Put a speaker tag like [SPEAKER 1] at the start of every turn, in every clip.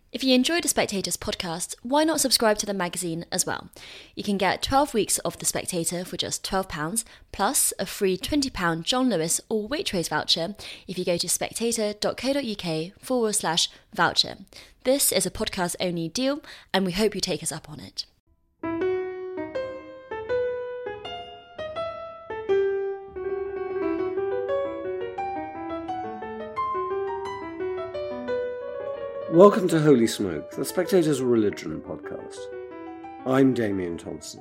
[SPEAKER 1] If you enjoy The Spectator's podcast, why not subscribe to the magazine as well? You can get 12 weeks of The Spectator for just £12, plus a free £20 John Lewis or Waitrose voucher if you go to spectator.co.uk/voucher. This is a podcast-only deal, and we hope you take us up on it.
[SPEAKER 2] Welcome to Holy Smoke, the Spectator's religion podcast. I'm Damien Thompson.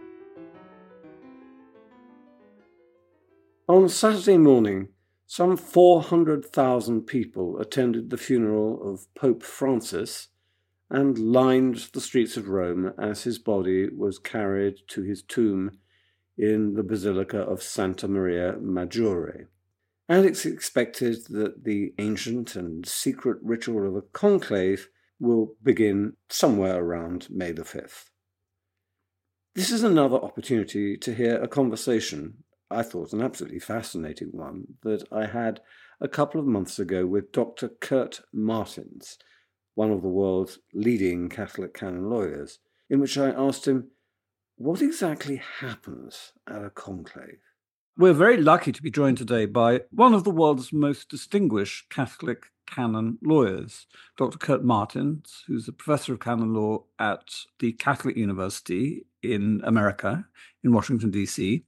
[SPEAKER 2] On Saturday morning, some 400,000 people attended the funeral of Pope Francis and lined the streets of Rome as his body was carried to his tomb in the Basilica of Santa Maria Maggiore. And it's expected that the ancient and secret ritual of a conclave will begin somewhere around May the 5th. This is another opportunity to hear a conversation, I thought an absolutely fascinating one, that I had a couple of months ago with Dr. Kurt Martens, one of the world's leading Catholic canon lawyers, in which I asked him, what exactly happens at a conclave?
[SPEAKER 3] We're very lucky to be joined today by one of the world's most distinguished Catholic canon lawyers, Dr. Kurt Martens, who's a professor of canon law at the Catholic University in America, in Washington, D.C.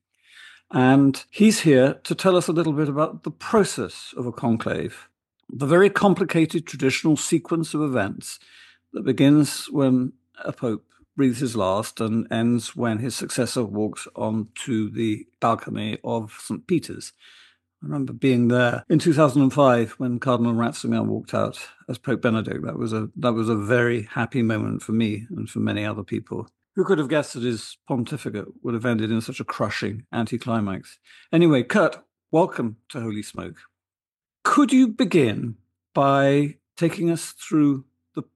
[SPEAKER 3] And he's here to tell us a little bit about the process of a conclave, the very complicated traditional sequence of events that begins when a pope breathes his last and ends when his successor walks onto the balcony of St. Peter's. I remember being there in 2005 when Cardinal Ratzinger walked out as Pope Benedict. That was a very happy moment for me and for many other people. Who could have guessed that his pontificate would have ended in such a crushing anticlimax? Anyway, Kurt, welcome to Holy Smoke. Could you begin by taking us through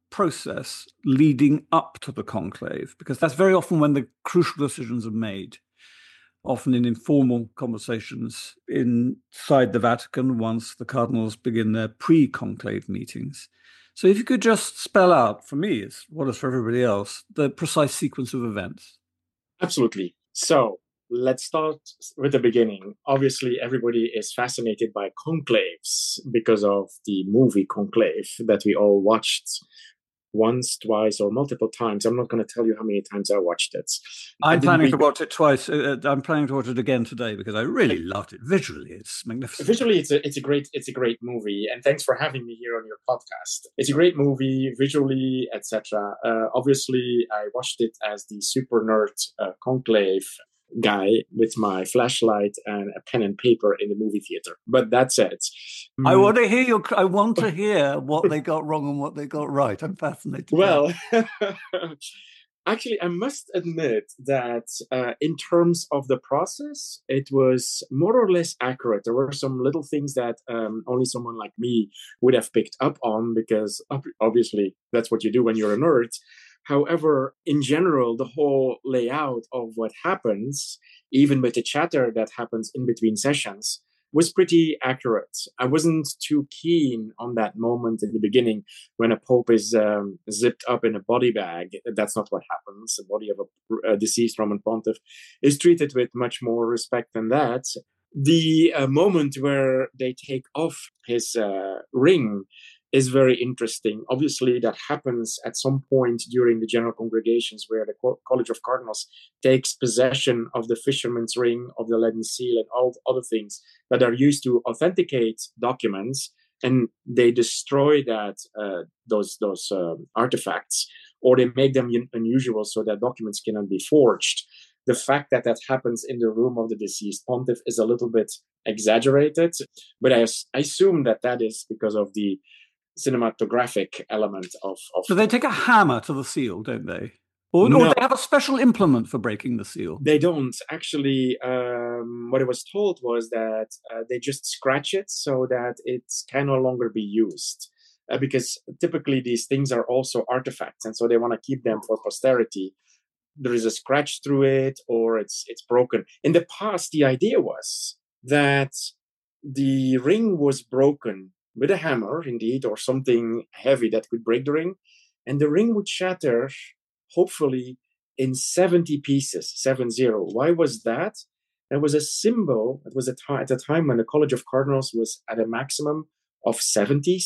[SPEAKER 3] process leading up to the conclave, because that's very often when the crucial decisions are made, often in informal conversations inside the Vatican once the cardinals begin their pre-conclave meetings. So if you could just spell out, for me, as well as for everybody else, the precise sequence of events.
[SPEAKER 4] Absolutely. So let's start with the beginning. Obviously, everybody is fascinated by conclaves because of the movie Conclave that we all watched once, twice, or multiple times. I'm not going to tell you how many times I watched it.
[SPEAKER 3] I'm planning to watch it twice. I'm planning to watch it again today because I really loved it. Visually, it's magnificent.
[SPEAKER 4] Visually, it's a great movie. And thanks for having me here on your podcast. It's a great movie, visually, etc. Obviously, I watched it as the super nerd conclave guy with my flashlight and a pen and paper in the movie theater. But that's it.
[SPEAKER 3] I want to hear what they got wrong and what they got right. I'm fascinated.
[SPEAKER 4] Well, actually, I must admit that in terms of the process, it was more or less accurate. There were some little things that only someone like me would have picked up on, because obviously that's what you do when you're a nerd. However, in general, the whole layout of what happens, even with the chatter that happens in between sessions, was pretty accurate. I wasn't too keen on that moment in the beginning when a pope is zipped up in a body bag. That's not what happens. The body of a deceased Roman pontiff is treated with much more respect than that. The moment where they take off his ring is very interesting. Obviously, that happens at some point during the general congregations where the College of Cardinals takes possession of the fisherman's ring, of the leaden seal, and all other things that are used to authenticate documents, and they destroy those artifacts, or they make them unusual so that documents cannot be forged. The fact that happens in the room of the deceased pontiff is a little bit exaggerated, but I assume that is because of the cinematographic element of.
[SPEAKER 3] So they take a hammer to the seal, don't they? Or
[SPEAKER 4] No.
[SPEAKER 3] they have a special implement for breaking the seal?
[SPEAKER 4] They don't. Actually, what I was told was that they just scratch it so that it can no longer be used. Because typically these things are also artifacts, and so they want to keep them for posterity. There is a scratch through it, or it's broken. In the past, the idea was that the ring was broken with a hammer, indeed, or something heavy that could break the ring. And the ring would shatter, hopefully, in 70 pieces, 70. Why was that? That was a symbol. It was at a time when the College of Cardinals was at a maximum of 70.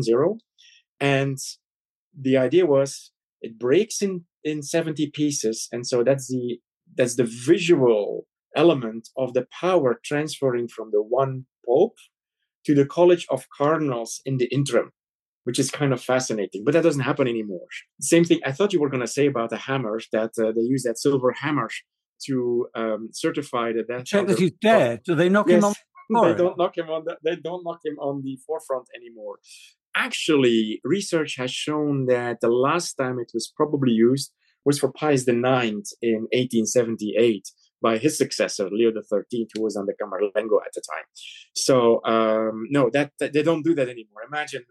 [SPEAKER 4] And the idea was it breaks in 70 pieces. And so that's the visual element of the power transferring from the one Pope to the College of Cardinals in the interim, which is kind of fascinating. But that doesn't happen anymore. Same thing I thought you were going to say about the hammers, that they use that silver hammer to certify the death.
[SPEAKER 3] Check that he's dead. Do they knock him on?
[SPEAKER 4] They don't knock him on. They don't knock him on the forefront anymore. Actually, research has shown that the last time it was probably used was for Pius IX in 1878 by his successor, Leo XIII, who was on the Camerlengo at the time. So, no, that they don't do that anymore. Imagine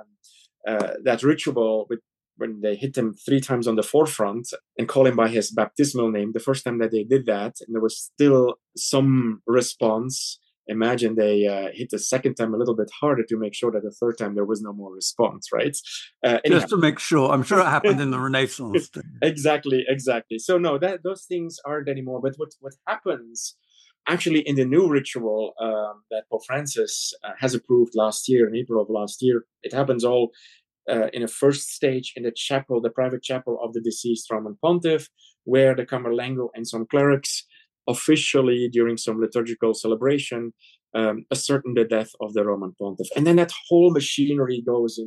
[SPEAKER 4] that ritual when they hit him 3 times on the forefront and call him by his baptismal name. The first time that they did that, and there was still some response. Imagine they hit the second time a little bit harder to make sure that the third time there was no more response, right?
[SPEAKER 3] Just to make sure. I'm sure it happened in the Renaissance.
[SPEAKER 4] Exactly. So no, those things aren't anymore. But what happens actually in the new ritual that Pope Francis has approved last year, in April of last year, it happens all in a first stage in the chapel, the private chapel of the deceased Roman Pontiff, where the Camerlengo and some clerics officially, during some liturgical celebration, ascertain the death of the Roman Pontiff. And then that whole machinery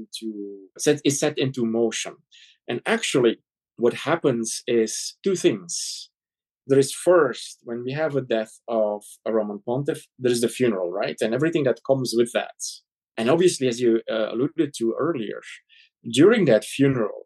[SPEAKER 4] is set into motion. And actually, what happens is 2 things. There is first, when we have a death of a Roman Pontiff, there is the funeral, right? And everything that comes with that. And obviously, as you alluded to earlier, during that funeral,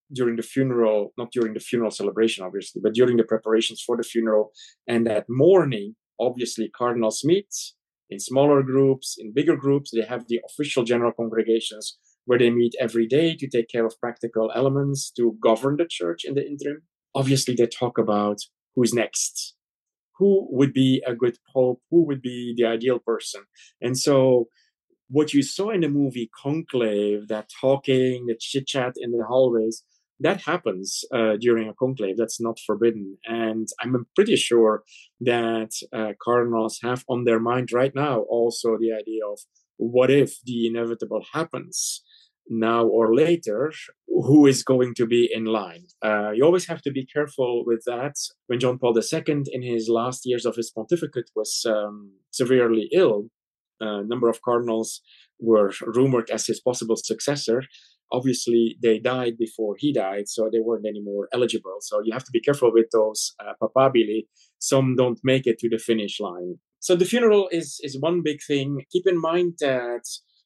[SPEAKER 4] not during the funeral celebration, obviously, but during the preparations for the funeral and that morning, obviously, cardinals meet in smaller groups, in bigger groups. They have the official general congregations where they meet every day to take care of practical elements to govern the church in the interim. Obviously, they talk about who's next, who would be a good pope, who would be the ideal person. And so what you saw in the movie Conclave, that talking, the chit-chat in the hallways, that happens during a conclave. That's not forbidden. And I'm pretty sure that cardinals have on their mind right now also the idea of what if the inevitable happens now or later, who is going to be in line? You always have to be careful with that. When John Paul II, in his last years of his pontificate, was severely ill, a number of cardinals were rumored as his possible successor. Obviously, they died before he died, so they weren't anymore eligible. So you have to be careful with those papabili. Some don't make it to the finish line. So the funeral is one big thing. Keep in mind that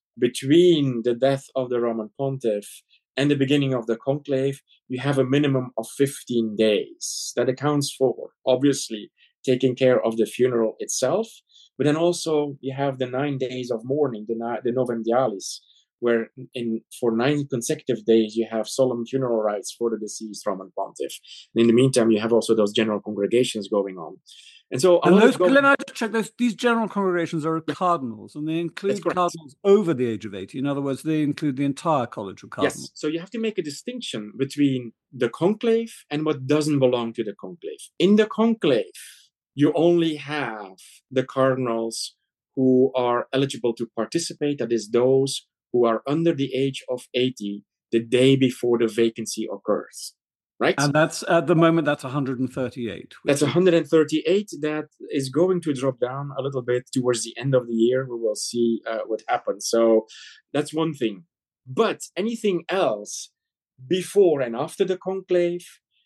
[SPEAKER 4] between the death of the Roman Pontiff and the beginning of the conclave, you have a minimum of 15 days. That accounts for, obviously, taking care of the funeral itself, but then also you have the 9 days of mourning, the Novem Dialis, where for 9 consecutive days you have solemn funeral rites for the deceased Roman Pontiff. And in the meantime, you have also those general congregations going on. And so,
[SPEAKER 3] let I just check this. These general congregations are cardinals, and they include cardinals over the age of 80. In other words, they include the entire College of Cardinals.
[SPEAKER 4] Yes. So you have to make a distinction between the conclave and what doesn't belong to the conclave. In the conclave, you only have the cardinals who are eligible to participate. That is, those who are under the age of 80 the day before the vacancy occurs. Right?
[SPEAKER 3] And that's, at the moment, that's 138.
[SPEAKER 4] That's 138. That is going to drop down a little bit towards the end of the year. We will see what happens. So that's one thing. But anything else before and after the conclave,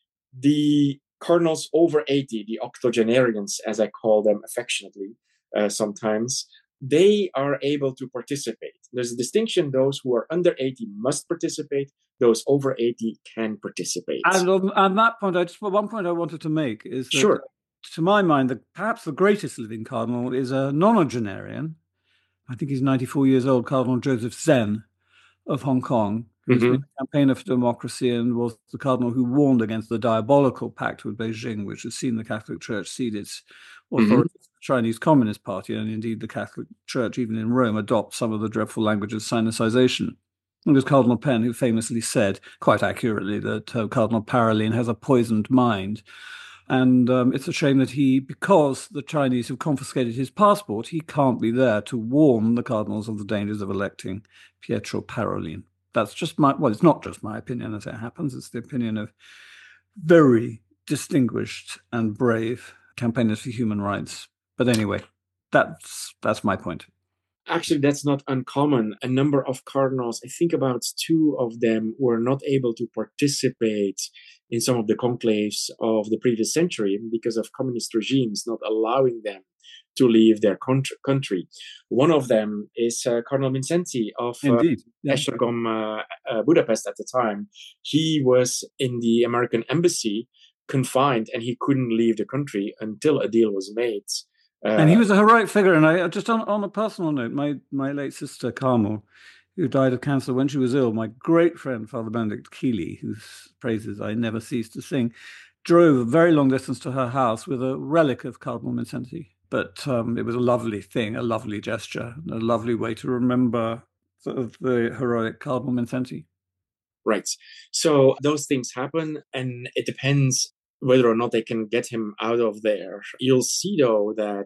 [SPEAKER 4] the cardinals over 80, the octogenarians, as I call them affectionately sometimes, they are able to participate. There's a distinction. Those who are under 80 must participate. Those over 80 can participate.
[SPEAKER 3] And on that point, one point I wanted to make is that,
[SPEAKER 4] sure,
[SPEAKER 3] to my mind, perhaps the greatest living cardinal is a nonagenarian. I think he's 94 years old, Cardinal Joseph Zen of Hong Kong, who's been a campaigner for democracy and was the cardinal who warned against the diabolical pact with Beijing, which has seen the Catholic Church cede its authority to the Chinese Communist Party, and indeed the Catholic Church, even in Rome, adopt some of the dreadful language of Sinicization. It was Cardinal Penn who famously said, quite accurately, that Cardinal Parolin has a poisoned mind. And it's a shame that because the Chinese have confiscated his passport, he can't be there to warn the cardinals of the dangers of electing Pietro Parolin. That's just it's not just my opinion as it happens. It's the opinion of very distinguished and brave campaigners for human rights. But anyway, that's my point.
[SPEAKER 4] Actually, that's not uncommon. A number of cardinals, I think about 2 of them, were not able to participate in some of the conclaves of the previous century because of communist regimes not allowing them to leave their country. One of them is Cardinal Mindszenty of Esztergom, Budapest at the time. He was in the American embassy, confined, and he couldn't leave the country until a deal was made.
[SPEAKER 3] And he was a heroic figure. And I just on a personal note, my late sister Carmel, who died of cancer when she was ill, my great friend Father Benedict Keeley, whose praises I never cease to sing, drove a very long distance to her house with a relic of Cardinal Mindszenty. But it was a lovely thing, a lovely gesture, a lovely way to remember the heroic Cardinal Mindszenty.
[SPEAKER 4] Right. So those things happen, and it depends whether or not they can get him out of there. You'll see, though, that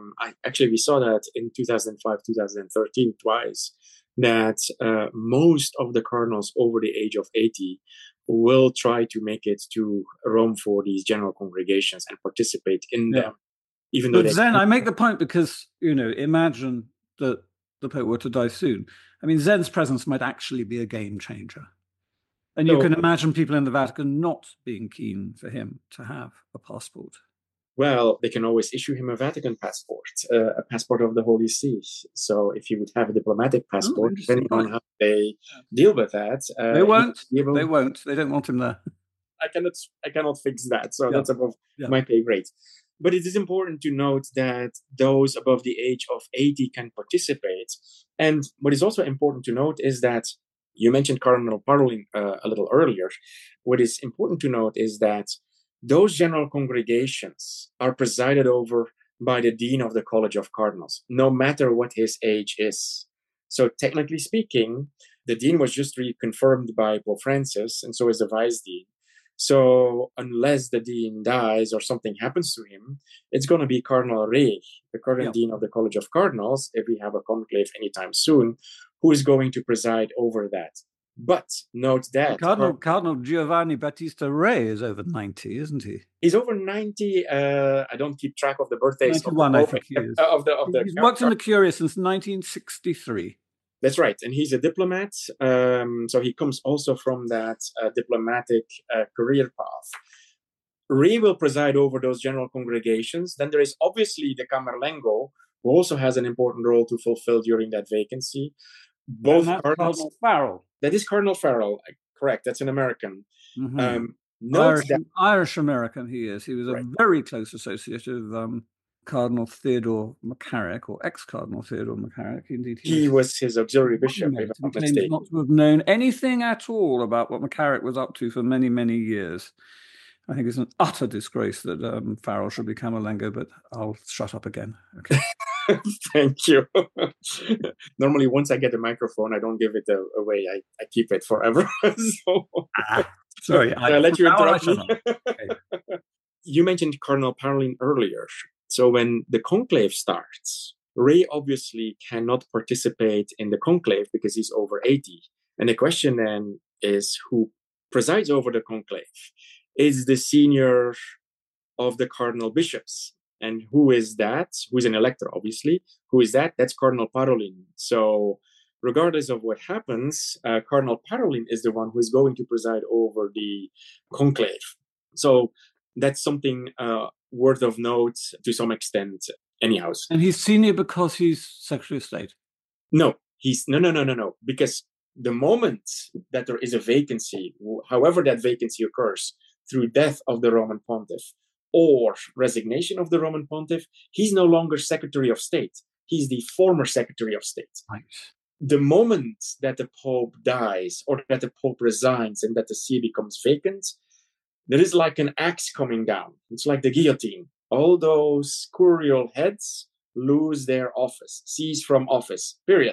[SPEAKER 4] we saw that in 2005, 2013 twice, that most of the cardinals over the age of 80 will try to make it to Rome for these general congregations and participate in them. Even though
[SPEAKER 3] Zen, I make the point because, imagine that the Pope were to die soon. I mean, Zen's presence might actually be a game changer. And you can imagine people in the Vatican not being keen for him to have a passport.
[SPEAKER 4] Well, they can always issue him a Vatican passport, a passport of the Holy See. So if he would have a diplomatic passport, depending on how they deal with that.
[SPEAKER 3] They won't. They won't. They don't want him there.
[SPEAKER 4] I cannot fix that. So that's above my pay grade. But it is important to note that those above the age of 80 can participate. And what is also important to note is that you mentioned Cardinal Parolin a little earlier. What is important to note is that those general congregations are presided over by the Dean of the College of Cardinals, no matter what his age is. So technically speaking, the Dean was just reconfirmed by Pope Francis, and so is the Vice Dean. So unless the Dean dies or something happens to him, it's going to be Cardinal Rey, the current Dean of the College of Cardinals, if we have a conclave anytime soon, who is going to preside over that. But note that
[SPEAKER 3] Cardinal Giovanni Battista Rey is over 90, isn't he?
[SPEAKER 4] He's over 90. I don't keep track of the birthdays.
[SPEAKER 3] 91, I think he is. He's worked in the Curia since 1963.
[SPEAKER 4] That's right. And he's a diplomat. So he comes also from that diplomatic career path. Rey will preside over those general congregations. Then there is obviously the Camerlengo, who also has an important role to fulfill during that vacancy.
[SPEAKER 3] Both Cardinal Farrell.
[SPEAKER 4] That is Cardinal Farrell, correct. That's an American.
[SPEAKER 3] Mm-hmm. Irish American he is. He was a very close associate of Cardinal Theodore McCarrick, or ex-Cardinal Theodore McCarrick. Indeed,
[SPEAKER 4] he was his auxiliary bishop.
[SPEAKER 3] He claims not to have known anything at all about what McCarrick was up to for many, many years. I think it's an utter disgrace that Farrell should be Camerlengo, but I'll shut up again. Okay.
[SPEAKER 4] Thank you. Normally, once I get a microphone, I don't give it away. I keep it forever.
[SPEAKER 3] Sorry,
[SPEAKER 4] I let you interrupt me. Okay. You mentioned Cardinal Parolin earlier. So when the conclave starts, Rey obviously cannot participate in the conclave because he's over 80. And the question then is who presides over the conclave? Is the senior of the cardinal bishops. And who is that? Who's an elector, obviously. Who is that? That's Cardinal Parolin. So regardless of what happens, Cardinal Parolin is the one who is going to preside over the conclave. So that's something worth of note to some extent, anyhow.
[SPEAKER 3] And he's senior because he's Secretary of State?
[SPEAKER 4] No, no. Because the moment that there is a vacancy, however that vacancy occurs, through death of the Roman Pontiff or resignation of the Roman Pontiff, he's no longer Secretary of State. He's the former Secretary of State.
[SPEAKER 3] Right.
[SPEAKER 4] The moment that the Pope dies or that the Pope resigns and that the see becomes vacant, there is like an axe coming down. It's like the guillotine. All those curial heads lose their office, cease from office, period.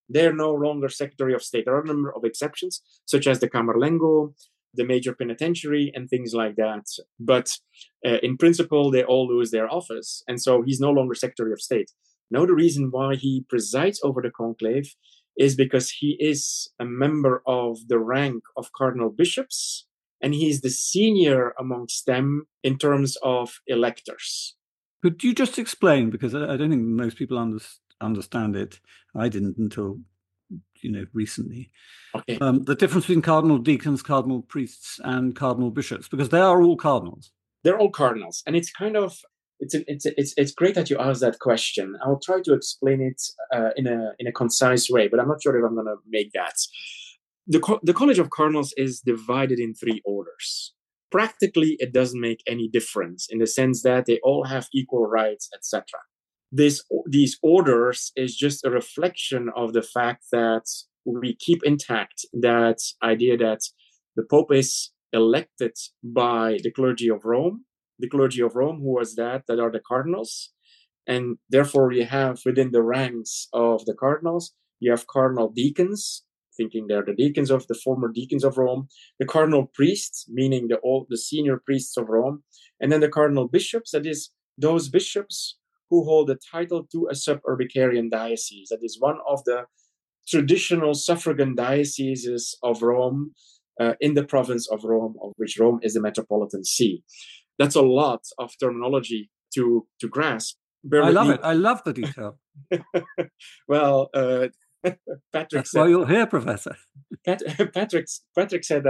[SPEAKER 4] they're no longer Secretary of State. There are a number of exceptions, such as the Camerlengo, the major penitentiary, and things like that. But in principle, they all lose their office. And so he's no longer Secretary of State. Now, the reason why he presides over the conclave is because he is a member of the rank of cardinal bishops, and he's the senior amongst them in terms of electors.
[SPEAKER 3] Could you just explain, because I don't think most people understand it. I didn't until recently.
[SPEAKER 4] Okay.
[SPEAKER 3] The difference between cardinal deacons, cardinal priests, and cardinal bishops, because they are all cardinals.
[SPEAKER 4] They're all cardinals, and it's kind of it's great that you asked that question. I'll try to explain it in a concise way, but I'm not sure if I'm going to make that. The College of Cardinals is divided in 3 orders. Practically, it doesn't make any difference in the sense that they all have equal rights, etc. These orders is just a reflection of the fact that we keep intact that idea that the Pope is elected by the clergy of Rome. The clergy of Rome, who was that are the cardinals. And therefore, you have within the ranks of the cardinals, you have cardinal deacons, thinking they're the deacons of the former deacons of Rome, the cardinal priests, meaning the senior priests of Rome, and then the cardinal bishops, that is those bishops who hold the title to a suburbicarian diocese. That is one of the traditional suffragan dioceses of Rome in the province of Rome, of which Rome is the metropolitan see. That's a lot of terminology to grasp.
[SPEAKER 3] I love it. I love the detail.
[SPEAKER 4] Well, Patrick
[SPEAKER 3] That's
[SPEAKER 4] said,
[SPEAKER 3] why you're here, Professor.
[SPEAKER 4] Patrick said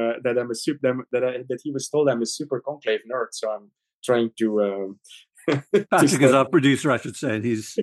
[SPEAKER 4] that he was told I'm a super conclave nerd, so I'm trying to.
[SPEAKER 3] Patrick is our producer, I should say, and he's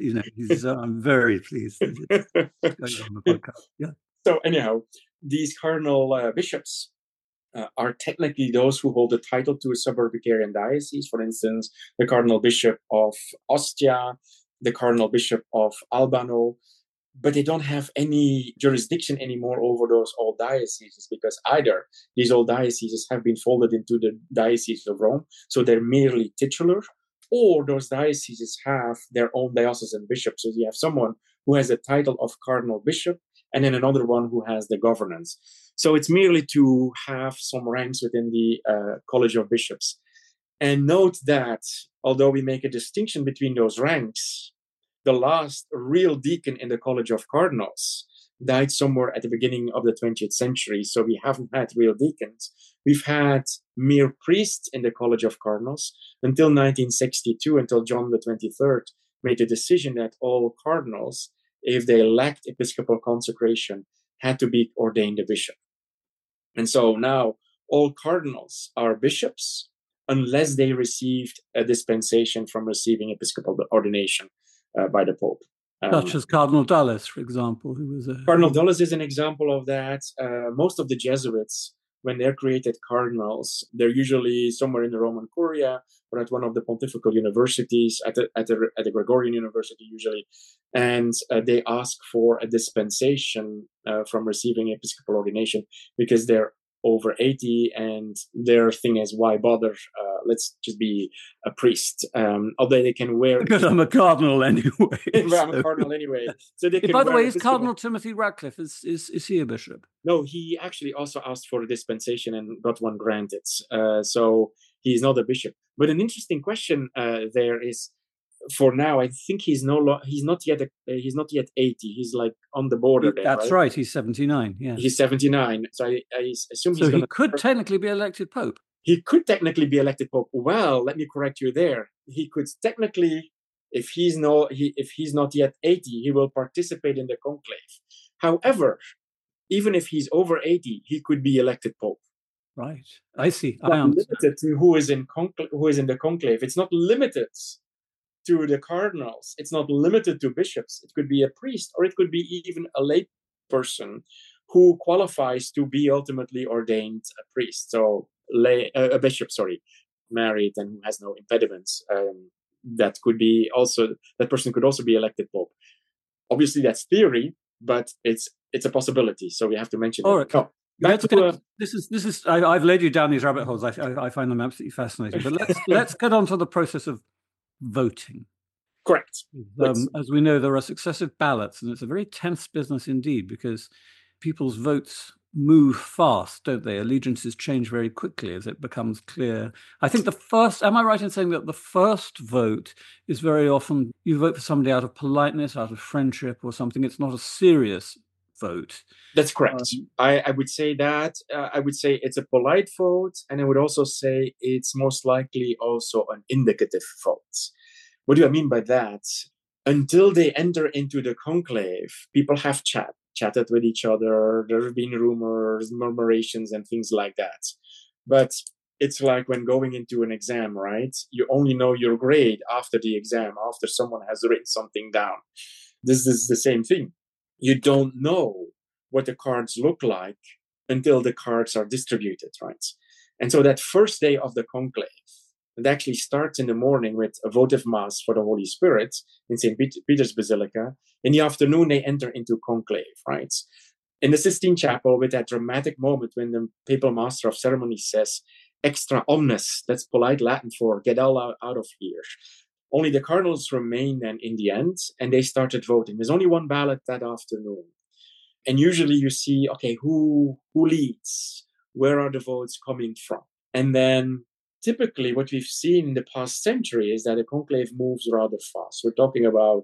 [SPEAKER 3] I'm very pleased that it's going on the podcast. Yeah.
[SPEAKER 4] So anyhow, these cardinal bishops are technically those who hold the title to a suburbicarian diocese. For instance, the cardinal bishop of Ostia, the cardinal bishop of Albano, but they don't have any jurisdiction anymore over those old dioceses because either these old dioceses have been folded into the Diocese of Rome, so they're merely titular, or those dioceses have their own diocesan bishop. So you have someone who has the title of cardinal bishop and then another one who has the governance. So it's merely to have some ranks within the College of Bishops. And note that although we make a distinction between those ranks, the last real deacon in the College of Cardinals died somewhere at the beginning of the 20th century. So we haven't had real deacons. We've had mere priests in the College of Cardinals until 1962, until John the 23rd made the decision that all cardinals, if they lacked episcopal consecration, had to be ordained a bishop. And so now all cardinals are bishops unless they received a dispensation from receiving episcopal ordination by the Pope.
[SPEAKER 3] Such as Cardinal Dulles, for example, who was a...
[SPEAKER 4] Cardinal Dulles is an example of that. Most of the Jesuits, when they're created cardinals, they're usually somewhere in the Roman Curia or at one of the pontifical universities, at the Gregorian University usually, and they ask for a dispensation from receiving episcopal ordination because they're over 80 and their thing is, why bother? Let's just be a priest. Although they can wear...
[SPEAKER 3] Because I'm a cardinal anyway.
[SPEAKER 4] I'm a cardinal anyway. So they can
[SPEAKER 3] by the way, is Cardinal Timothy Ratcliffe, is he a bishop?
[SPEAKER 4] No, he actually also asked for a dispensation and got one granted. So he's not a bishop. But an interesting question there is, for now, I think he's not yet 80. He's like on the border there.
[SPEAKER 3] That's right. He's 79. Yeah,
[SPEAKER 4] he's 79. So I assume
[SPEAKER 3] so he could technically be elected pope.
[SPEAKER 4] He could technically be elected pope. Well, let me correct you there. He could technically, if he's not yet 80, he will participate in the conclave. However, even if he's over 80, he could be elected pope.
[SPEAKER 3] Right. I see.
[SPEAKER 4] It's not limited to who is in the conclave. It's not limited to the cardinals. It's not limited to bishops. It could be a priest, or it could be even a lay person who qualifies to be ultimately ordained a priest. So a bishop, married and who has no impediments. That person could also be elected pope. Obviously, that's theory, but it's a possibility. So we have to mention.
[SPEAKER 3] All right. Oh, this is. I've led you down these rabbit holes. I find them absolutely fascinating. But let's get on to the process of voting.
[SPEAKER 4] Correct.
[SPEAKER 3] As we know, there are successive ballots, and it's a very tense business indeed, because people's votes move fast, don't they? Allegiances change very quickly as it becomes clear. I think am I right in saying that the first vote is very often you vote for somebody out of politeness, out of friendship or something? It's not a serious vote.
[SPEAKER 4] That's correct. I would say that. I would say it's a polite vote, and I would also say it's most likely also an indicative vote. What do I mean by that? Until they enter into the conclave, people have chatted with each other. There have been rumors, murmurations, and things like that. But it's like when going into an exam, right? You only know your grade after the exam, after someone has written something down. This is the same thing. You don't know what the cards look like until the cards are distributed, right? And so that first day of the conclave, it actually starts in the morning with a votive mass for the Holy Spirit in St. Peter's Basilica. In the afternoon, they enter into conclave, right? In the Sistine Chapel, with that dramatic moment when the papal master of ceremonies says, extra omnes, that's polite Latin for get all out of here. Only the cardinals remain then in the end, and they started voting. There's only one ballot that afternoon. And usually you see, okay, who leads? Where are the votes coming from? And then typically what we've seen in the past century is that a conclave moves rather fast. We're talking about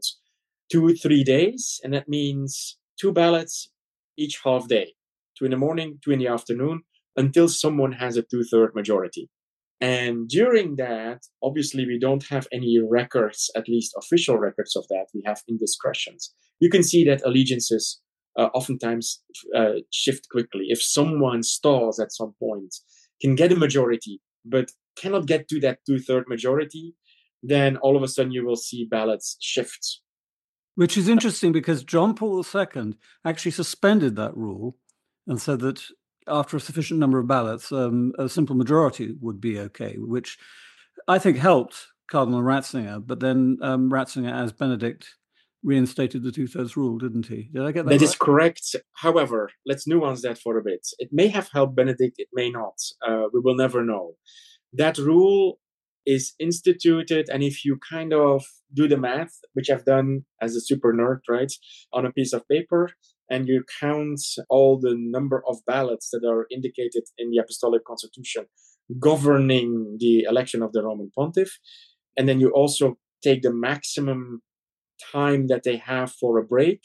[SPEAKER 4] 2-3 days, and that means 2 ballots each half day, 2 in the morning, 2 in the afternoon, until someone has a 2/3 majority. And during that, obviously, we don't have any records, at least official records of that. We have indiscretions. You can see that allegiances oftentimes shift quickly. If someone stalls at some point, can get a majority, but cannot get to that 2/3 majority, then all of a sudden you will see ballots shift.
[SPEAKER 3] Which is interesting because John Paul II actually suspended that rule and said that after a sufficient number of ballots, a simple majority would be okay, which I think helped Cardinal Ratzinger. But then Ratzinger, as Benedict, reinstated the 2/3 rule, didn't he? Did I get that right?
[SPEAKER 4] That is correct. However, let's nuance that for a bit. It may have helped Benedict, it may not. We will never know. That rule is instituted, and if you kind of do the math, which I've done as a super nerd, right, on a piece of paper, and you count all the number of ballots that are indicated in the Apostolic Constitution governing the election of the Roman Pontiff, and then you also take the maximum time that they have for a break,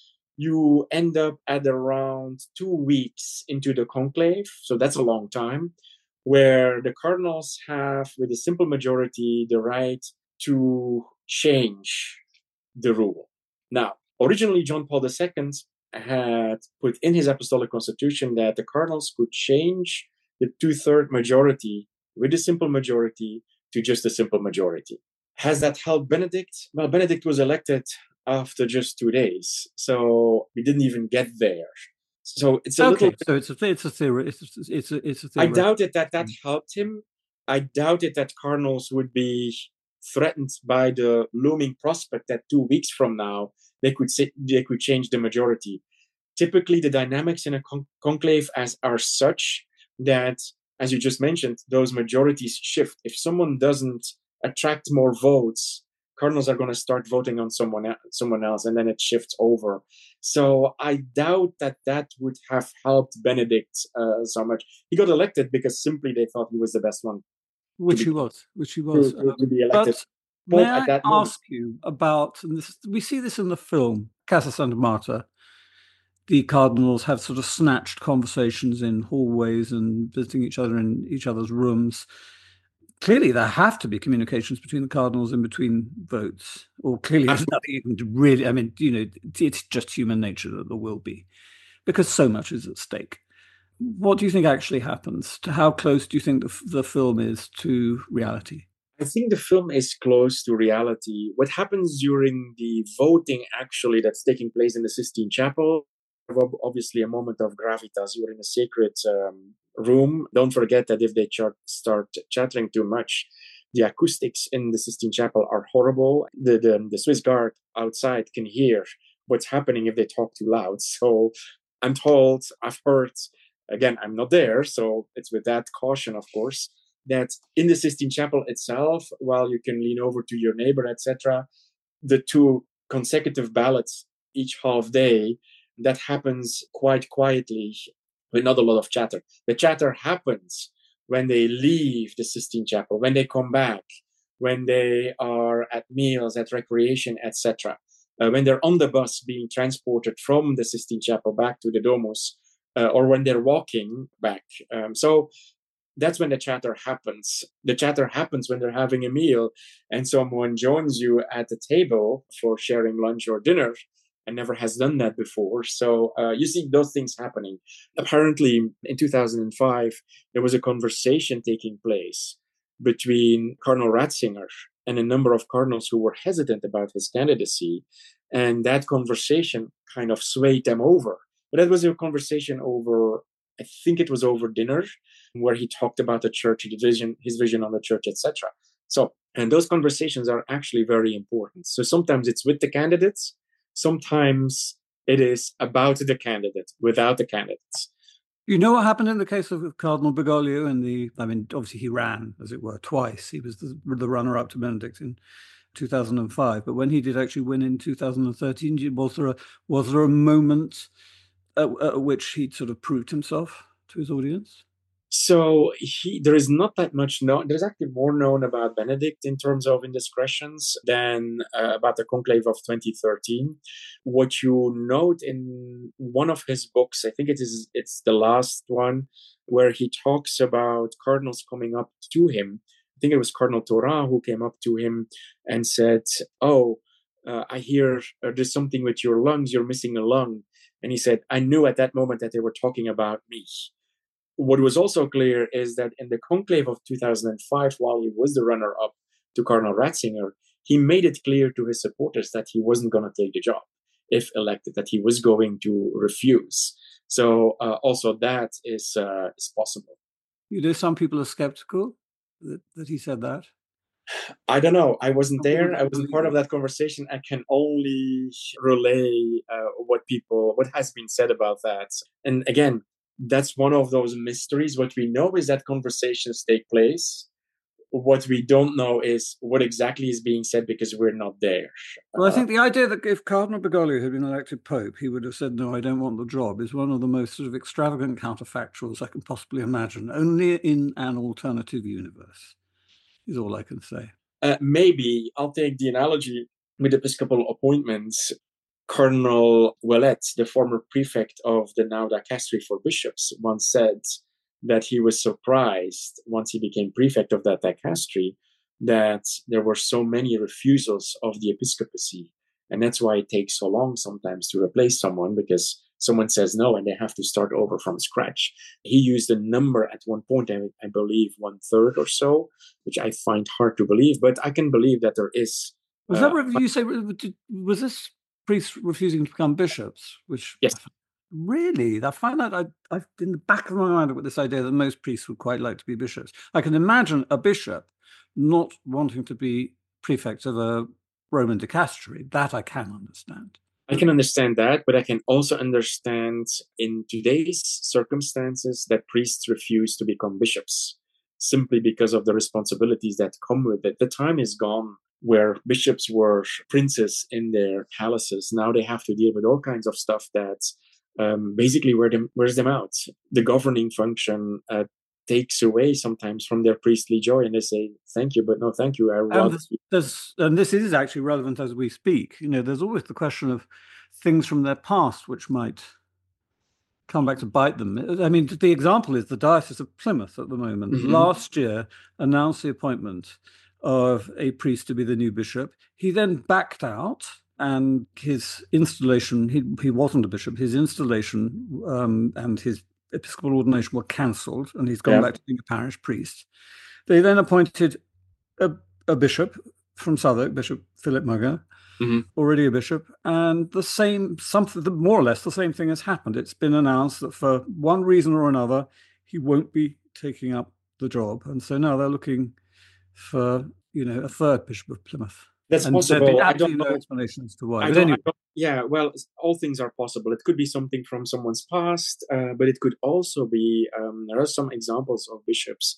[SPEAKER 4] you end up at around 2 weeks into the conclave. So that's a long time, where the cardinals have, with a simple majority, the right to change the rule. Now, originally, John Paul II had put in his apostolic constitution that the cardinals could change the 2/3 majority with a simple majority to just a simple majority. Has that helped Benedict? Well, Benedict was elected after just 2 days, so we didn't even get there. So it's a little.
[SPEAKER 3] So it's a theory. It's a theory.
[SPEAKER 4] I doubted that helped him. I doubted that cardinals would be threatened by the looming prospect that 2 weeks from now they could change the majority. Typically, the dynamics in a conclave are such that, as you just mentioned, those majorities shift. If someone doesn't attract more votes, cardinals are going to start voting on someone else, and then it shifts over. So I doubt that would have helped Benedict so much. He got elected because simply they thought he was the best one.
[SPEAKER 3] Which he was.
[SPEAKER 4] To be elected.
[SPEAKER 3] But may I ask you about, and we see this in the film, Casa Santa Marta, the cardinals have sort of snatched conversations in hallways and visiting each other in each other's rooms. Clearly, there have to be communications between the cardinals in between votes, or clearly there's nothing you can do really. I mean, it's just human nature that there will be, because so much is at stake. What do you think actually happens? How close do you think the film is to reality?
[SPEAKER 4] I think the film is close to reality. What happens during the voting, actually, that's taking place in the Sistine Chapel, obviously a moment of gravitas. You're in a sacred room. Don't forget that if they start chattering too much, the acoustics in the Sistine Chapel are horrible. The Swiss Guard outside can hear what's happening if they talk too loud. So I'm told, I've heard, again, I'm not there, so it's with that caution, of course, that in the Sistine Chapel itself, while you can lean over to your neighbor, etc., the two consecutive ballots each half day, that happens quite quietly with not a lot of chatter. The chatter happens when they leave the Sistine Chapel, when they come back, when they are at meals, at recreation, etc. When they're on the bus being transported from the Sistine Chapel back to the Domus, or when they're walking back. So that's when the chatter happens. The chatter happens when they're having a meal and someone joins you at the table for sharing lunch or dinner and never has done that before. So you see those things happening. Apparently, in 2005, there was a conversation taking place between Cardinal Ratzinger and a number of cardinals who were hesitant about his candidacy. And that conversation kind of swayed them over. But that was a conversation over, I think it was over dinner, where he talked about the church, his vision on the church, etc. So, and those conversations are actually very important. So sometimes it's with the candidates, sometimes it is about the candidate, without the candidates.
[SPEAKER 3] You know what happened in the case of Cardinal Bergoglio? Obviously he ran, as it were, twice. He was the runner-up to Benedict in 2005. But when he did actually win in 2013, was there a moment at which he sort of proved himself to his audience?
[SPEAKER 4] So there is not that much known. There's actually more known about Benedict in terms of indiscretions than about the conclave of 2013. What you note in one of his books, I think it's the last one, where he talks about cardinals coming up to him. I think it was Cardinal Thorin who came up to him and said, I hear there's something with your lungs, you're missing a lung. And he said, I knew at that moment that they were talking about me. What was also clear is that in the conclave of 2005, while he was the runner-up to Cardinal Ratzinger, he made it clear to his supporters that he wasn't going to take the job if elected, that he was going to refuse. So also that is possible.
[SPEAKER 3] You know, some people are skeptical that he said that.
[SPEAKER 4] I don't know. I wasn't there. I wasn't part of that conversation. I can only relay what has been said about that. And again, that's one of those mysteries. What we know is that conversations take place. What we don't know is what exactly is being said because we're not there.
[SPEAKER 3] Well, I think the idea that if Cardinal Bergoglio had been elected Pope, he would have said, no, I don't want the job, is one of the most sort of extravagant counterfactuals I can possibly imagine. Only in an alternative universe is all I can say.
[SPEAKER 4] Maybe I'll take the analogy with episcopal appointments. Cardinal Ouellet, the former prefect of the now dicastery for bishops, once said that he was surprised once he became prefect of that dicastery that there were so many refusals of the episcopacy. And that's why it takes so long sometimes to replace someone, because someone says no and they have to start over from scratch. He used a number at one point, I believe 1/3 or so, which I find hard to believe, but I can believe that there is.
[SPEAKER 3] Was this priests refusing to become bishops? Which
[SPEAKER 4] yes.
[SPEAKER 3] Really? I find that I've in the back of my mind with this idea that most priests would quite like to be bishops. I can imagine a bishop not wanting to be prefect of a Roman dicastery. That I can understand.
[SPEAKER 4] I can understand that, but I can also understand in today's circumstances that priests refuse to become bishops simply because of the responsibilities that come with it. The time is gone where bishops were princes in their palaces. Now they have to deal with all kinds of stuff that basically wears them out. The governing function takes away sometimes from their priestly joy, and they say, thank you, but no thank you.
[SPEAKER 3] And this is actually relevant as we speak. You know, there's always the question of things from their past which might come back to bite them. I mean, the example is the Diocese of Plymouth at the moment. Mm-hmm. Last year announced the appointment of a priest to be the new bishop. He then backed out, and his installation, he wasn't a bishop, his installation and his episcopal ordination were cancelled, and he's gone back to being a parish priest. They then appointed a bishop from Southwark, Bishop Philip Mugger, already a bishop, and more or less the same thing has happened. It's been announced that for one reason or another, he won't be taking up the job, and so now they're looking for, a third Bishop of Plymouth.
[SPEAKER 4] That's possible.
[SPEAKER 3] I don't know explanation as to why.
[SPEAKER 4] Well, all things are possible. It could be something from someone's past, but it could also be, there are some examples of bishops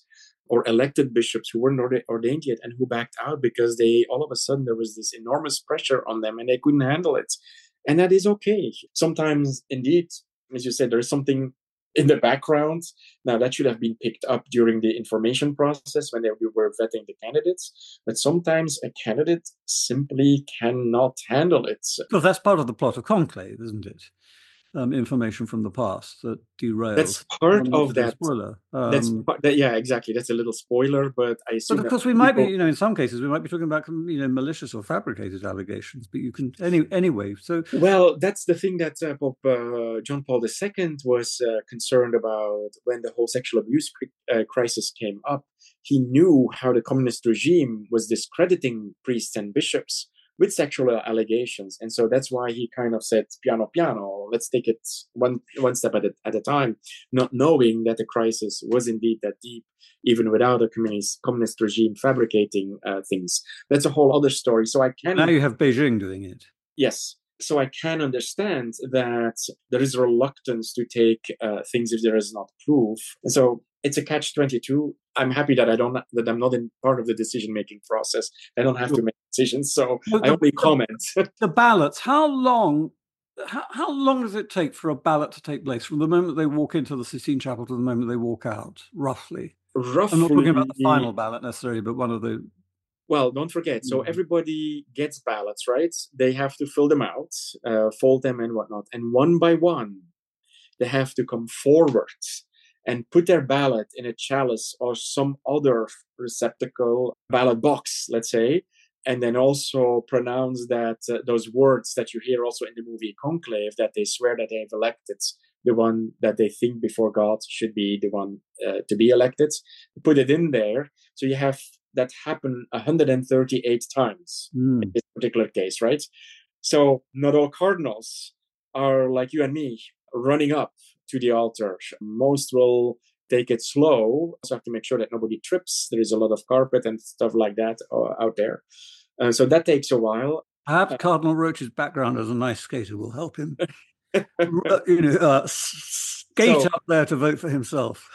[SPEAKER 4] or elected bishops who weren't ordained yet and who backed out because all of a sudden there was this enormous pressure on them and they couldn't handle it. And that is okay. Sometimes, indeed, as you said, there's something in the background. Now, that should have been picked up during the information process when we were vetting the candidates. But sometimes a candidate simply cannot handle it.
[SPEAKER 3] Well, that's part of the plot of Conclave, isn't it? Information from the past that derails.
[SPEAKER 4] That's part of that.
[SPEAKER 3] Spoiler.
[SPEAKER 4] Yeah, exactly. That's a little spoiler, but I assume.
[SPEAKER 3] But of course, we might be, in some cases, we might be talking about, malicious or fabricated allegations. But you can anyway. So,
[SPEAKER 4] well, that's the thing that Pope John Paul II was concerned about when the whole sexual abuse crisis came up. He knew how the communist regime was discrediting priests and bishops with sexual allegations. And so that's why he kind of said, piano, piano, let's take it one step at a time, not knowing that the crisis was indeed that deep, even without a communist regime fabricating things. That's a whole other story. So I can...
[SPEAKER 3] Now you have Beijing doing it.
[SPEAKER 4] Yes. So I can understand that there is reluctance to take things if there is not proof. And so it's a catch-22. I'm happy that I'm not in part of the decision-making process. I don't have to make decisions, so I only comment.
[SPEAKER 3] The ballots. How long does it take for a ballot to take place from the moment they walk into the Sistine Chapel to the moment they walk out, roughly? I'm not talking about the final ballot necessarily, but one of the...
[SPEAKER 4] Well, don't forget. So everybody gets ballots, right? They have to fill them out, fold them and whatnot. And one by one, they have to come forward and put their ballot in a chalice or some other receptacle, ballot box, let's say, and then also pronounce that those words that you hear also in the movie Conclave, that they swear that they've elected the one that they think before God should be the one to be elected. Put it in there. So you have that happen 138 times in this particular case, right? So not all cardinals are like you and me, running up to the altar. Most will take it slow. Also have to make sure that nobody trips. There is a lot of carpet and stuff like that out there. So that takes a while.
[SPEAKER 3] Perhaps Cardinal Roche's background as a nice skater will help him, skate up there to vote for himself.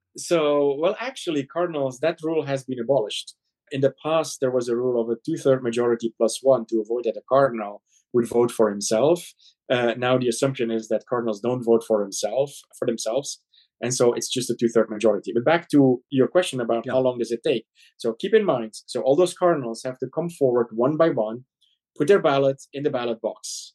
[SPEAKER 4] So, well, actually, cardinals, that rule has been abolished. In the past, there was a rule of a 2/3 majority plus one to avoid that a cardinal would vote for himself. Now the assumption is that cardinals don't vote for themselves. And so it's just a 2/3 majority. But back to your question about how long does it take? So keep in mind, so all those cardinals have to come forward one by one, put their ballot in the ballot box.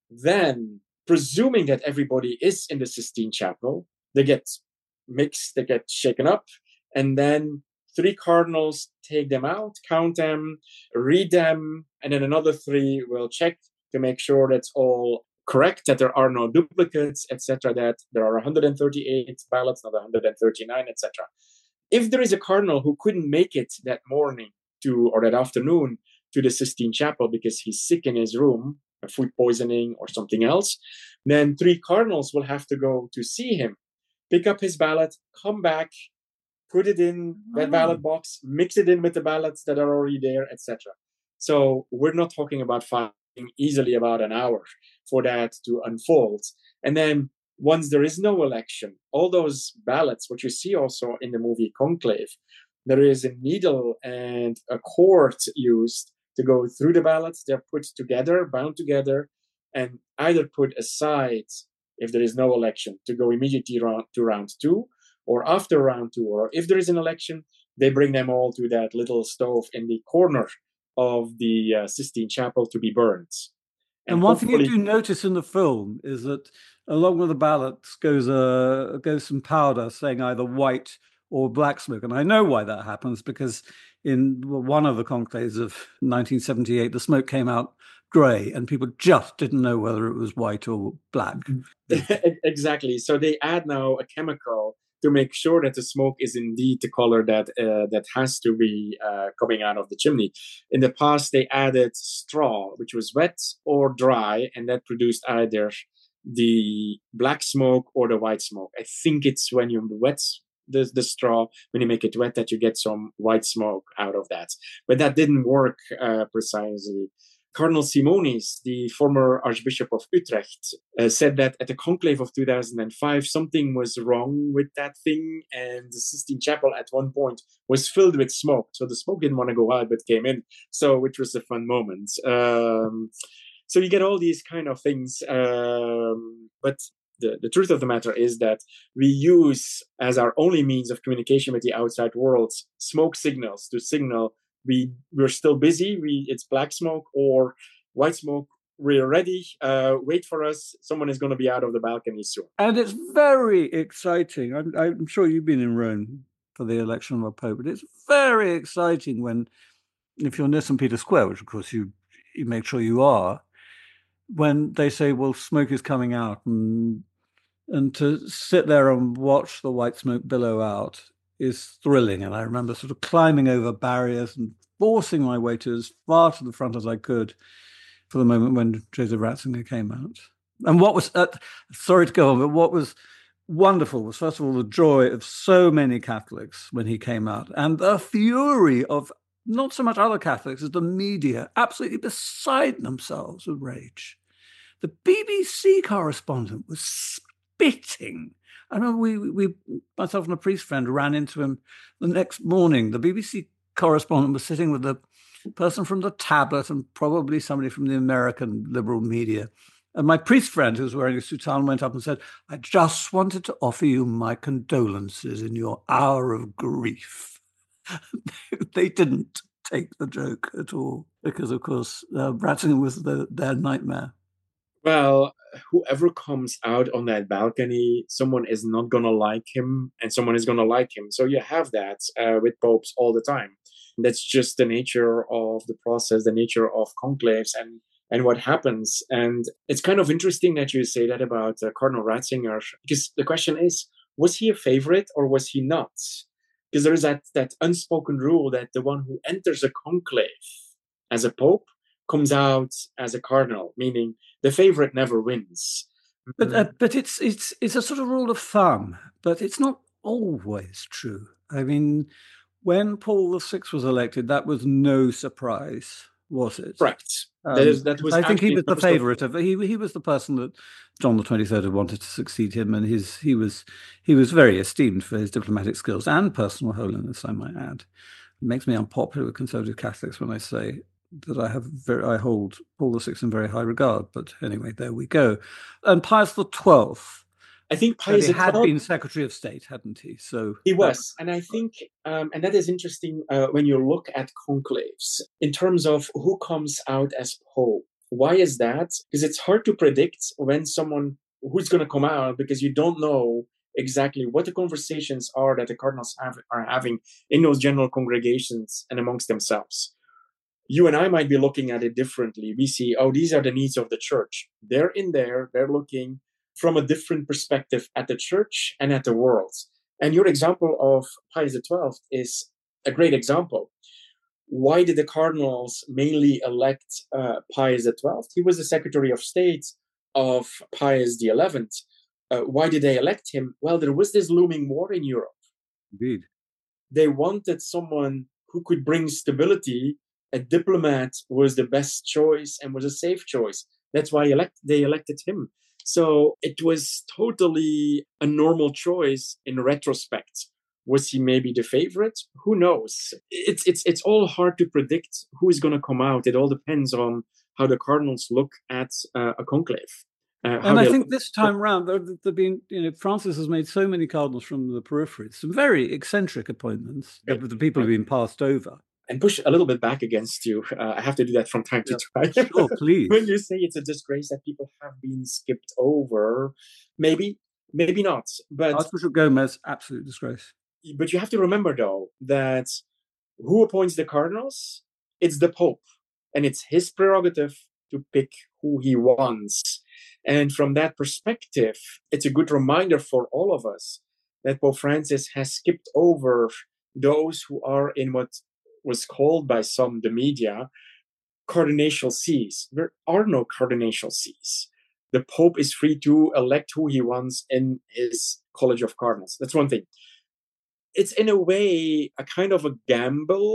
[SPEAKER 4] Then, presuming that everybody is in the Sistine Chapel, they get mixed, they get shaken up, and then 3 cardinals take them out, count them, read them, and then another 3 will check to make sure that's all correct, that there are no duplicates, etc., that there are 138 ballots, not 139, etc. If there is a cardinal who couldn't make it that morning or that afternoon to the Sistine Chapel because he's sick in his room, food poisoning or something else, then 3 cardinals will have to go to see him, pick up his ballot, come back, put it in that ballot box, mix it in with the ballots that are already there, etc. So we're not talking about finding easily about an hour for that to unfold. And then once there is no election, all those ballots, what you see also in the movie Conclave, there is a needle and a cord used to go through the ballots. They're put together, bound together, and either put aside if there is no election to go immediately to round 2, or after round 2, or if there is an election, they bring them all to that little stove in the corner of the Sistine Chapel to be burned.
[SPEAKER 3] And one thing you do notice in the film is that along with the ballots goes some powder saying either white or black smoke. And I know why that happens, because in one of the conclaves of 1978, the smoke came out grey and people just didn't know whether it was white or black.
[SPEAKER 4] Exactly. So they add now a chemical to make sure that the smoke is indeed the color that has to be coming out of the chimney. In the past, they added straw, which was wet or dry, and that produced either the black smoke or the white smoke. I think it's when you wet the straw, when you make it wet, that you get some white smoke out of that. But that didn't work precisely. Cardinal Simonis, the former Archbishop of Utrecht, said that at the conclave of 2005, something was wrong with that thing, and the Sistine Chapel at one point was filled with smoke. So the smoke didn't want to go out, but came in. So, which was a fun moment. So you get all these kind of things. But the truth of the matter is that we use as our only means of communication with the outside world smoke signals to signal we're still busy. It's black smoke or white smoke. We're ready. Wait for us. Someone is going to be out of the balcony soon.
[SPEAKER 3] And it's very exciting. I'm sure you've been in Rome for the election of a pope, but it's very exciting when, if you're near St. Peter's Square, which of course you make sure you are, when they say, well, smoke is coming out, and to sit there and watch the white smoke billow out is thrilling. And I remember sort of climbing over barriers and forcing my way to as far to the front as I could for the moment when Joseph Ratzinger came out. And what was, sorry to go on, but what was wonderful was, first of all, the joy of so many Catholics when he came out, and the fury of not so much other Catholics as the media, absolutely beside themselves with rage. The BBC correspondent was spitting. I remember we myself and a priest friend ran into him the next morning. The BBC correspondent was sitting with the person from the Tablet and probably somebody from the American liberal media. And my priest friend, who was wearing a soutane, went up and said, I just wanted to offer you my condolences in your hour of grief. They didn't take the joke at all because, of course, Ratzinger was their nightmare.
[SPEAKER 4] Well, whoever comes out on that balcony, someone is not going to like him and someone is going to like him. So you have that with popes all the time. That's just the nature of the process, the nature of conclaves and what happens. And it's kind of interesting that you say that about Cardinal Ratzinger, because the question is, was he a favorite or was he not? Because there is that unspoken rule that the one who enters a conclave as a pope comes out as a cardinal, meaning the favorite never wins.
[SPEAKER 3] But it's a sort of rule of thumb, but it's not always true. I mean, when Paul VI was elected, that was no surprise, was it?
[SPEAKER 4] Correct.
[SPEAKER 3] That was. I think he was the favorite of. He was the person that John the 23rd had wanted to succeed him, and he was very esteemed for his diplomatic skills and personal holiness, I might add. It makes me unpopular with conservative Catholics when I say that I hold Paul VI in very high regard. But anyway, there we go. And Pius XII.
[SPEAKER 4] I think Pius
[SPEAKER 3] had been Secretary of State, hadn't he? So
[SPEAKER 4] he was, and I think, and that is interesting when you look at conclaves in terms of who comes out as pope. Why is that? Because it's hard to predict when someone who's going to come out, because you don't know exactly what the conversations are that the cardinals are having in those general congregations and amongst themselves. You and I might be looking at it differently. We see, these are the needs of the church. They're in there. They're looking from a different perspective at the church and at the world. And your example of Pius XII is a great example. Why did the cardinals mainly elect Pius XII? He was the Secretary of State of Pius XI. Why did they elect him? Well, there was this looming war in Europe.
[SPEAKER 3] Indeed.
[SPEAKER 4] They wanted someone who could bring stability. A diplomat was the best choice and was a safe choice. That's why they elected him. So it was totally a normal choice in retrospect. Was he maybe the favorite? Who knows? It's all hard to predict who is going to come out. It all depends on how the cardinals look at a conclave.
[SPEAKER 3] And I think this time round, Francis has made so many cardinals from the periphery, some very eccentric appointments. The people have been passed over.
[SPEAKER 4] And push a little bit back against you. I have to do that from time to time.
[SPEAKER 3] Sure, please.
[SPEAKER 4] When you say it's a disgrace that people have been skipped over, maybe not. But
[SPEAKER 3] Archbishop Gomez, absolute disgrace.
[SPEAKER 4] But you have to remember, though, that who appoints the cardinals? It's the Pope. And it's his prerogative to pick who he wants. And from that perspective, it's a good reminder for all of us that Pope Francis has skipped over those who are in what was called by some, the media, cardinal sees. There are no cardinal sees. The Pope is free to elect who he wants in his College of Cardinals. That's one thing. It's in a way a kind of a gamble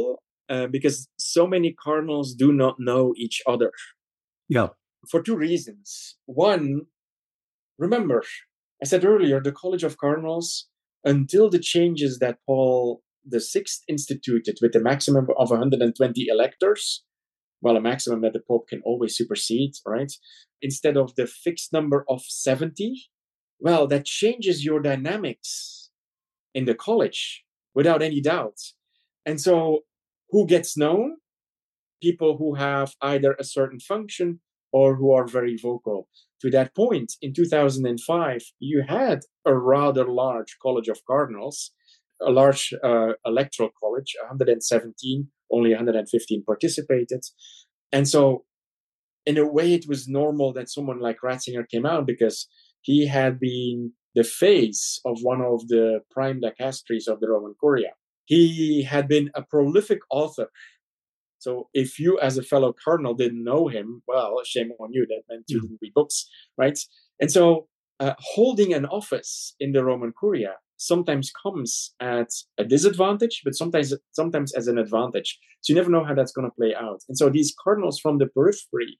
[SPEAKER 4] because so many cardinals do not know each other.
[SPEAKER 3] Yeah.
[SPEAKER 4] For two reasons. One, remember, I said earlier, the College of Cardinals, until the changes that Paul VI instituted with the maximum of 120 electors, well, a maximum that the Pope can always supersede, right? Instead of the fixed number of 70, well, that changes your dynamics in the college without any doubt. And so who gets known? People who have either a certain function or who are very vocal. To that point, in 2005, you had a rather large College of Cardinals, a large electoral college, 117, only 115 participated. And so, in a way, it was normal that someone like Ratzinger came out because he had been the face of one of the prime dicasteries of the Roman Curia. He had been a prolific author. So if you, as a fellow cardinal, didn't know him, well, shame on you. That meant you didn't read books, right? And so holding an office in the Roman Curia sometimes comes at a disadvantage, but sometimes as an advantage. So you never know how that's going to play out. And so these cardinals from the periphery,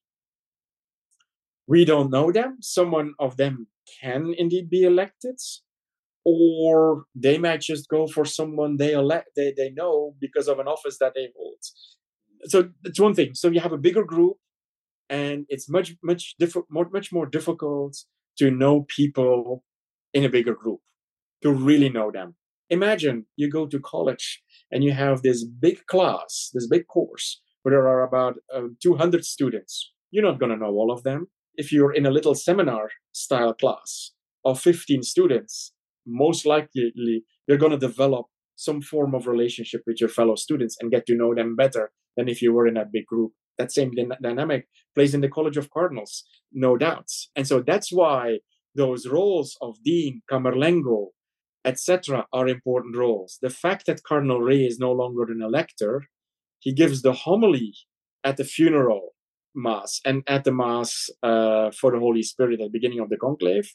[SPEAKER 4] we don't know them. Someone of them can indeed be elected, or they might just go for someone they know because of an office that they hold. So that's one thing. So you have a bigger group, and it's much more difficult to know people in a bigger group, to really know them. Imagine you go to college and you have this big class, this big course, where there are about 200 students. You're not going to know all of them. If you're in a little seminar-style class of 15 students, most likely you're going to develop some form of relationship with your fellow students and get to know them better than if you were in that big group. That same dynamic plays in the College of Cardinals, no doubt. And so that's why those roles of dean, camerlengo, etc. are important roles. The fact that Cardinal Ray is no longer an elector, he gives the homily at the funeral mass and at the mass for the Holy Spirit at the beginning of the conclave.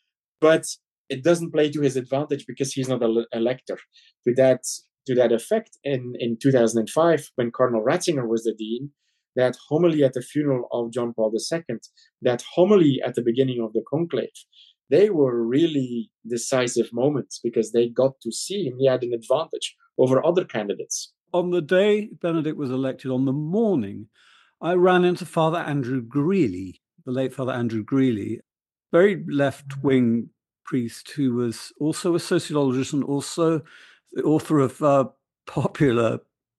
[SPEAKER 4] But it doesn't play to his advantage because he's not an elector. To that effect, in 2005, when Cardinal Ratzinger was the dean, that homily at the funeral of John Paul II, that homily at the beginning of the conclave, they were really decisive moments because they got to see him. He had an advantage over other candidates.
[SPEAKER 3] On the day Benedict was elected, on the morning, I ran into Father Andrew Greeley, the late Father Andrew Greeley, very left-wing priest who was also a sociologist and also the author of popular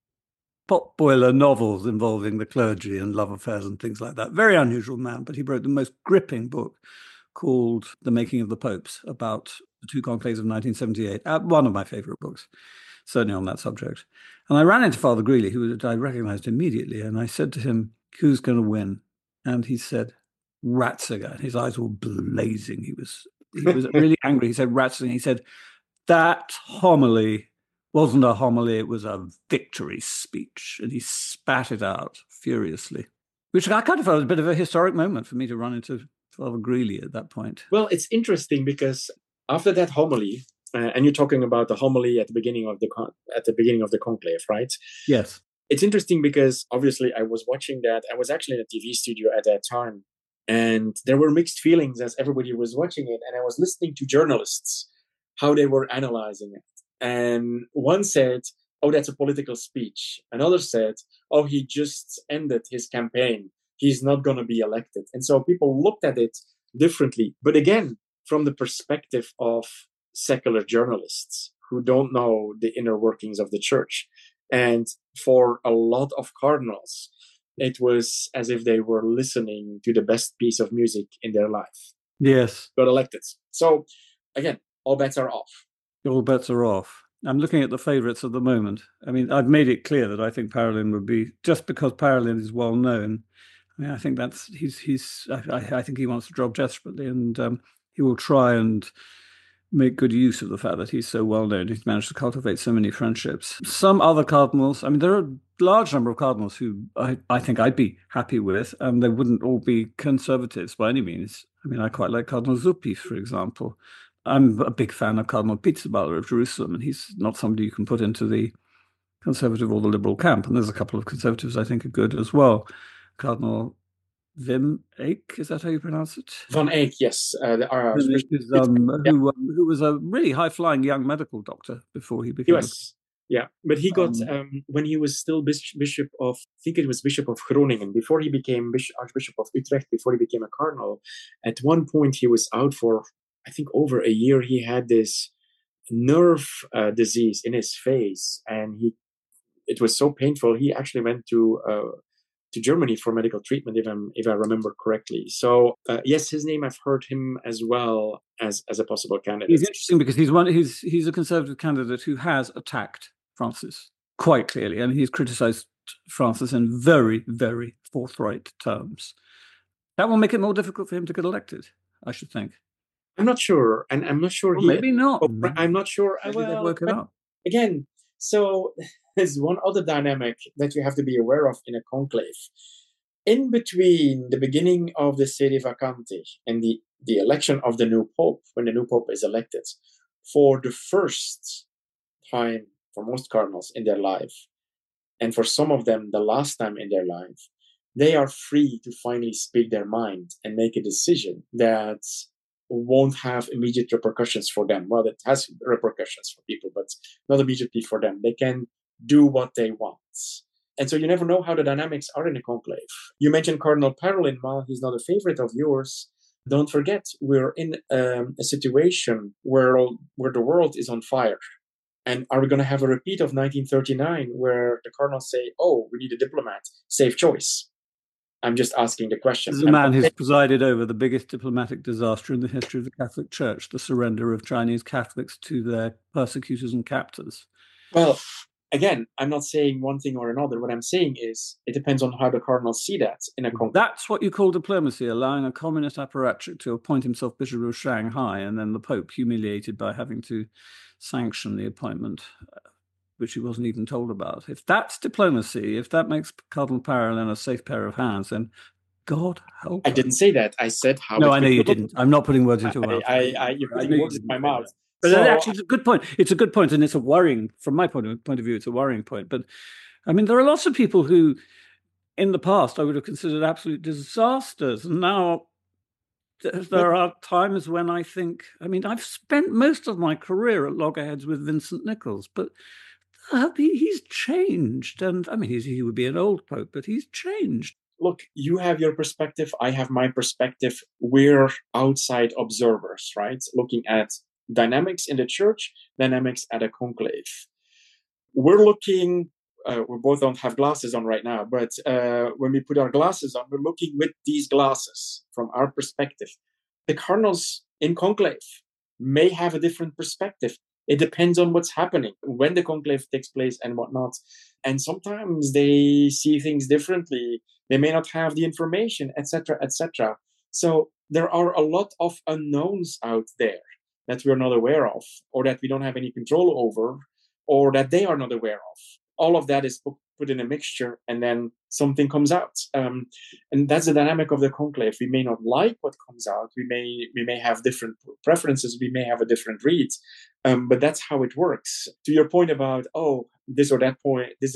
[SPEAKER 3] potboiler novels involving the clergy and love affairs and things like that. Very unusual man, but he wrote the most gripping book called The Making of the Popes, about the two conclaves of 1978. One of my favorite books, certainly on that subject. And I ran into Father Greeley, who I recognized immediately, and I said to him, who's going to win? And he said, Ratzinger. His eyes were blazing. He was really angry. He said, Ratzinger. He said, that homily wasn't a homily, it was a victory speech. And he spat it out furiously, which I kind of felt was a bit of a historic moment for me to run into Father Greeley at that point.
[SPEAKER 4] Well, it's interesting because after that homily, and you're talking about the homily at the beginning of the conclave, right?
[SPEAKER 3] Yes.
[SPEAKER 4] It's interesting because obviously I was watching that. I was actually in a TV studio at that time, and there were mixed feelings as everybody was watching it. And I was listening to journalists, how they were analyzing it. And one said, oh, that's a political speech. Another said, oh, he just ended his campaign. He's not going to be elected. And so people looked at it differently. But again, from the perspective of secular journalists who don't know the inner workings of the church. And for a lot of cardinals, it was as if they were listening to the best piece of music in their life.
[SPEAKER 3] Yes.
[SPEAKER 4] Got elected. So again, all bets are off.
[SPEAKER 3] All bets are off. I'm looking at the favourites at the moment. I mean, I've made it clear that I think Parolin would be, just because Parolin is well known. I mean, I think that's I think he wants the job desperately, and he will try and make good use of the fact that he's so well known. He's managed to cultivate so many friendships. Some other cardinals, I mean, there are a large number of cardinals who I think I'd be happy with, and they wouldn't all be conservatives by any means. I mean, I quite like Cardinal Zuppi, for example. I'm a big fan of Cardinal Pizzaballa of Jerusalem, and he's not somebody you can put into the Conservative or the Liberal camp. And there's a couple of Conservatives I think are good as well. Cardinal Wim Eyck, is that how you pronounce it?
[SPEAKER 4] Van Eyck, yes.
[SPEAKER 3] Who was a really high-flying young medical doctor before he became...
[SPEAKER 4] Yeah, but he got, when he was still Bishop of, I think it was Bishop of Groningen, before he became Archbishop of Utrecht, before he became a cardinal, at one point he was out for, I think, over a year. He had this nerve disease in his face, and it was so painful, he actually went to Germany for medical treatment, if I remember correctly. So yes, his name, I've heard him as well as a possible candidate.
[SPEAKER 3] He's interesting because he's a Conservative candidate who has attacked Francis quite clearly, and he's criticised Francis in very, very forthright terms. That will make it more difficult for him to get elected, I should think.
[SPEAKER 4] I'm not sure, and I'm not sure
[SPEAKER 3] maybe not.
[SPEAKER 4] I'm not sure.
[SPEAKER 3] Maybe they'll work it out
[SPEAKER 4] again. So there's one other dynamic that you have to be aware of in a conclave. In between the beginning of the Sede Vacante and the election of the new Pope, when the new Pope is elected, for the first time for most cardinals in their life, and for some of them the last time in their life, they are free to finally speak their mind and make a decision that won't have immediate repercussions for them. Well, it has repercussions for people, but not immediately for them. They can do what they want. And so you never know how the dynamics are in a conclave. You mentioned Cardinal Parolin. While he's not a favorite of yours, don't forget, we're in a situation where the world is on fire. And are we going to have a repeat of 1939 where the cardinals say, oh, we need a diplomat, safe choice? I'm just asking the question.
[SPEAKER 3] This is a man who's presided over the biggest diplomatic disaster in the history of the Catholic Church, the surrender of Chinese Catholics to their persecutors and captors.
[SPEAKER 4] Well, again, I'm not saying one thing or another. What I'm saying is it depends on how the cardinals see that in a conclave.
[SPEAKER 3] That's what you call diplomacy, allowing a communist apparatchik to appoint himself Bishop of Shanghai and then the Pope humiliated by having to sanction the appointment, which he wasn't even told about. If that's diplomacy, if that makes Cardinal Parolin a safe pair of hands, then God help
[SPEAKER 4] I didn't say that. I said how.
[SPEAKER 3] No, I know you didn't. I'm not putting words into your mouth.
[SPEAKER 4] You're putting words in my mouth.
[SPEAKER 3] But actually, it's a good point. It's a good point, and it's a worrying, from my point of view, it's a worrying point. But, I mean, there are lots of people who, in the past, I would have considered absolute disasters. And now there are times when I think, I mean, I've spent most of my career at loggerheads with Vincent Nichols, but he's changed. And, I mean, he would be an old pope, but he's changed.
[SPEAKER 4] Look, you have your perspective. I have my perspective. We're outside observers, right? Looking at dynamics in the church, dynamics at a conclave. We're looking, we both don't have glasses on right now, but when we put our glasses on, we're looking with these glasses from our perspective. The cardinals in conclave may have a different perspective. It depends on what's happening, when the conclave takes place and whatnot. And sometimes they see things differently. They may not have the information, etc., etc. So there are a lot of unknowns out there that we're not aware of, or that we don't have any control over, or that they are not aware of. All of that is put in a mixture, and then something comes out. And that's the dynamic of the conclave. We may not like what comes out. We may have different preferences. We may have a different read. But that's how it works. To your point about, this or that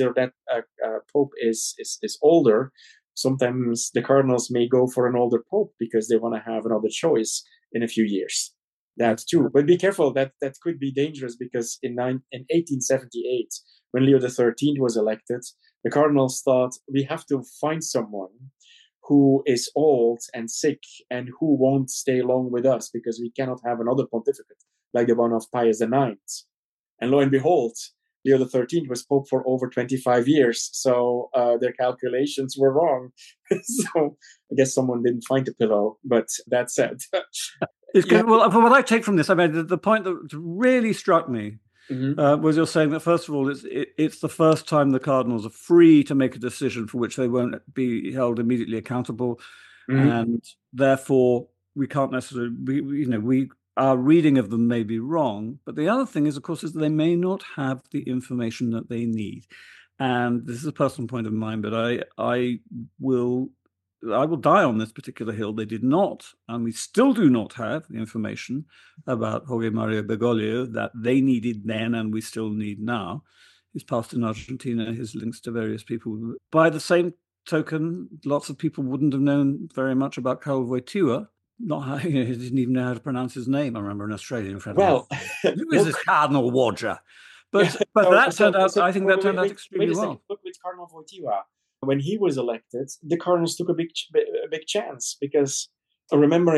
[SPEAKER 4] pope is older. Sometimes the cardinals may go for an older pope because they want to have another choice in a few years. That too. But be careful, that could be dangerous, because in 1878, when Leo XIII was elected, the cardinals thought, we have to find someone who is old and sick and who won't stay long with us, because we cannot have another pontificate like the one of Pius IX. And lo and behold, Leo XIII was Pope for over 25 years, so their calculations were wrong. So I guess someone didn't find a pillow, but that said.
[SPEAKER 3] Well, from what I take from this, I mean, the point that really struck me was you're saying that, first of all, it's the first time the cardinals are free to make a decision for which they won't be held immediately accountable, and therefore we can't necessarily, our reading of them may be wrong. But the other thing is, of course, is that they may not have the information that they need. And this is a personal point of mine, but I will die on this particular hill. They did not, and we still do not have the information about Jorge Mario Bergoglio that they needed then and we still need now. his past in Argentina, his links to various people. By the same token, lots of people wouldn't have known very much about Karl Wojtyła. Not how, he didn't even know how to pronounce his name. I remember an Australian friend.
[SPEAKER 4] Well,
[SPEAKER 3] who is this Cardinal Wodger? But that turned out. I think that turned out extremely well.
[SPEAKER 4] Look with Cardinal Wojtyła. When he was elected, the Cardinals took a big chance, because I remember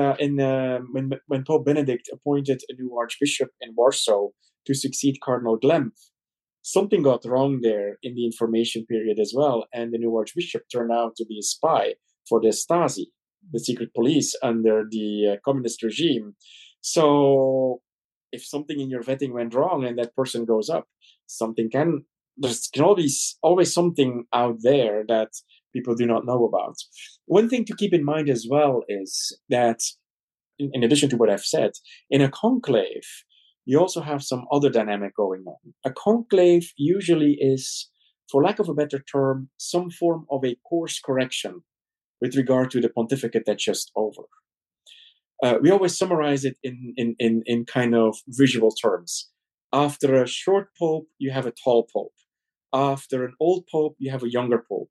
[SPEAKER 4] when Pope Benedict appointed a new archbishop in Warsaw to succeed Cardinal Glemp, something got wrong there in the information period as well, and the new archbishop turned out to be a spy for the Stasi, the secret police under the communist regime. So if something in your vetting went wrong and that person goes up, there's always something out there that people do not know about. One thing to keep in mind as well is that, in addition to what I've said, in a conclave, you also have some other dynamic going on. A conclave usually is, for lack of a better term, some form of a course correction with regard to the pontificate that's just over. We always summarize it in kind of visual terms. After a short pope, you have a tall pope. After an old pope, you have a younger pope.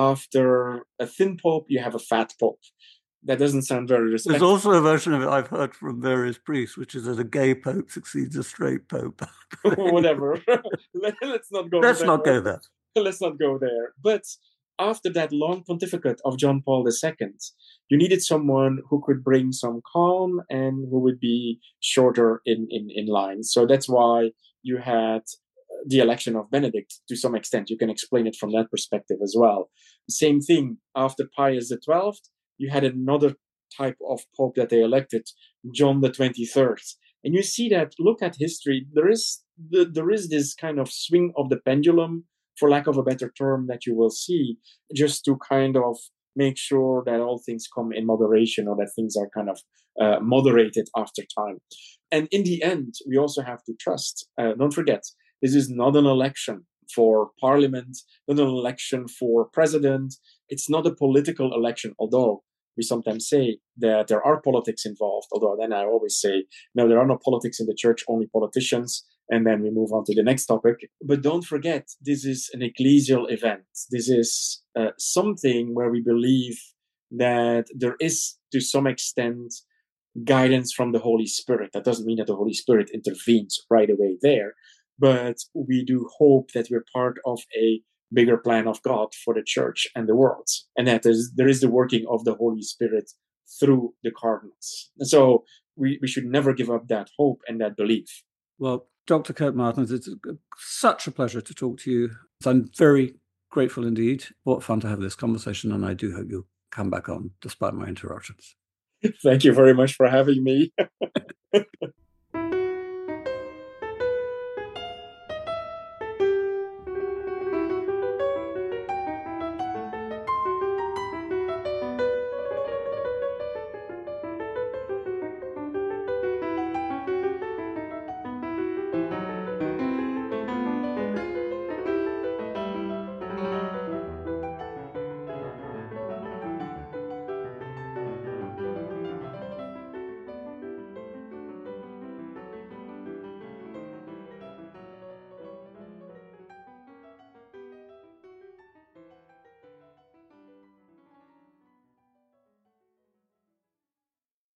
[SPEAKER 4] After a thin pope, you have a fat pope. That doesn't sound very respectful.
[SPEAKER 3] There's also a version of it I've heard from various priests, which is that a gay pope succeeds a straight pope.
[SPEAKER 4] Whatever. Let's not go there. Let's not go there. But after that long pontificate of John Paul II, you needed someone who could bring some calm and who would be shorter in line. So that's why you had the election of Benedict to some extent. You can explain it from that perspective as well. Same thing, after Pius XII, you had another type of pope that they elected, John the 23rd. And you see that, look at history, there is this kind of swing of the pendulum, for lack of a better term, that you will see, just to kind of make sure that all things come in moderation, or that things are kind of moderated after time. And in the end, we also have to trust. Don't forget, this is not an election for parliament, not an election for president. It's not a political election, although we sometimes say that there are politics involved. Although then I always say, no, there are no politics in the church, only politicians. And then we move on to the next topic. But don't forget, this is an ecclesial event. This is something where we believe that there is, to some extent, guidance from the Holy Spirit. That doesn't mean that the Holy Spirit intervenes right away there. But we do hope that we're part of a bigger plan of God for the church and the world. And that there is the working of the Holy Spirit through the cardinals. And so we should never give up that hope and that belief.
[SPEAKER 3] Well, Dr. Kurt Martens, it's such a pleasure to talk to you. I'm very grateful indeed. What fun to have this conversation, and I do hope you'll come back on despite my interruptions.
[SPEAKER 4] Thank you very much for having me.